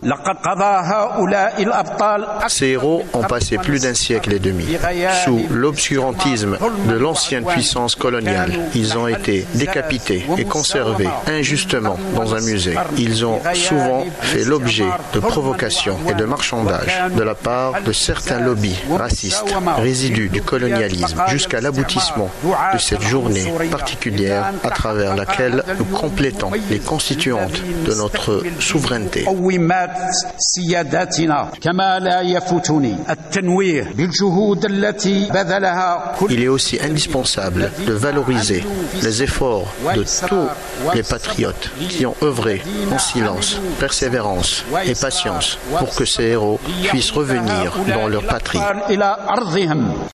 Ces héros ont passé plus d'un siècle et demi sous l'obscurantisme de l'ancienne puissance coloniale. Ils ont été décapités et conservés injustement dans un musée. Ils ont souvent fait l'objet de provocations et de marchandages de la part de certains lobbies racistes, résidus du colonialisme, jusqu'à l'aboutissement de cette journée particulière à travers laquelle nous complétons les constituantes de notre souveraineté. Il est aussi indispensable de valoriser les efforts de tous les patriotes qui ont œuvré en silence, persévérance et patience pour que ces héros puissent revenir dans leur patrie.